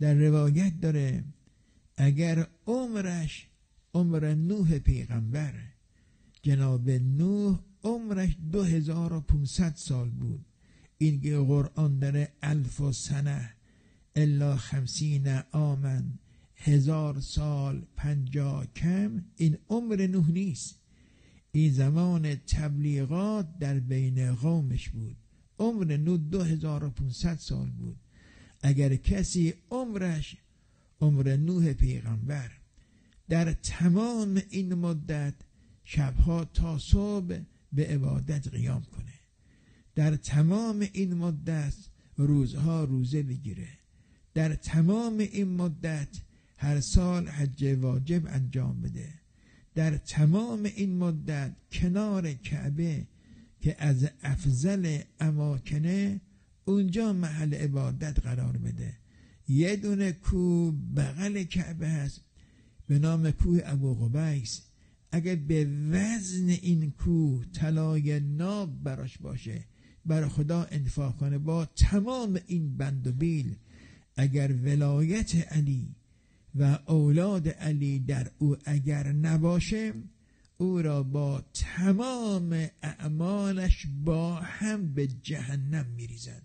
در روایت داره اگر عمرش عمر نوح پیغمبر، جناب نوح عمرش 2500 سال بود، این که قرآن داره 1000 سنه الا 50 عاما، 1000 سال 50 کم، این عمر نوح نیست. این زمان تبلیغات در بین قومش بود. عمر نوح 2500 سال بود. اگر کسی عمرش عمر نوح پیغمبر در تمام این مدت شبها تا صبح به عبادت قیام کنه، در تمام این مدت روزها روزه بگیره، در تمام این مدت هر سال حج واجب انجام بده، در تمام این مدت کنار کعبه که از افضل اماکنه اونجا محل عبادت قرار بده. یه دونه کوه بغل کعبه هست به نام کوه ابوقبیس، اگر به وزن این کوه طلای ناب براش باشه برای خدا انفاق کنه، با تمام این بند و بیل، اگر ولایت علی و اولاد علی در او اگر نباشه، او را با تمام اعمالش با هم به جهنم میریزند.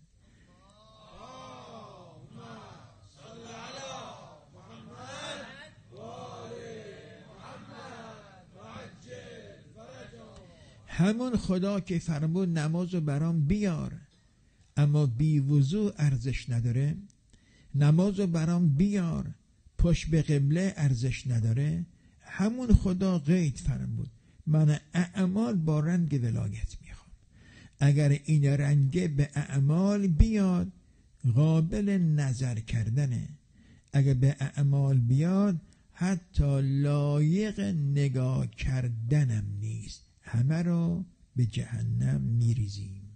همون خدا که فرمود نمازو برام بیار اما بی وضو ارزش نداره، نمازو برام بیار پشت به قبله ارزش نداره، همون خدا قید فرمود من اعمال با رنگ ولایت میخوام. اگر این رنگ به اعمال بیاد قابل نظر کردنه، اگر به اعمال بیاد حتی لایق نگاه کردنم نیست، همه رو به جهنم میریزیم.